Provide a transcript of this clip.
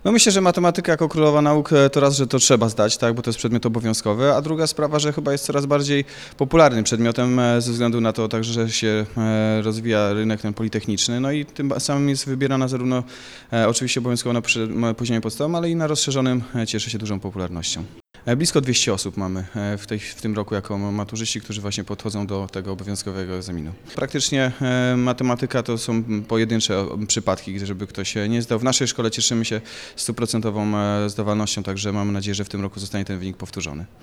No myślę, że matematyka jako królowa nauk to raz, że to trzeba zdać, tak, bo to jest przedmiot obowiązkowy, a druga sprawa, że chyba jest coraz bardziej popularnym przedmiotem ze względu na to także, że się rozwija rynek ten politechniczny, no i tym samym jest wybierana zarówno oczywiście obowiązkowo na poziomie podstawowym, ale i na rozszerzonym cieszy się dużą popularnością. Blisko 200 osób mamy w tym roku jako maturzyści, którzy właśnie podchodzą do tego obowiązkowego egzaminu. Praktycznie matematyka to są pojedyncze przypadki, żeby ktoś nie zdał. W naszej szkole cieszymy się 100% zdawalnością, także mamy nadzieję, że w tym roku zostanie ten wynik powtórzony.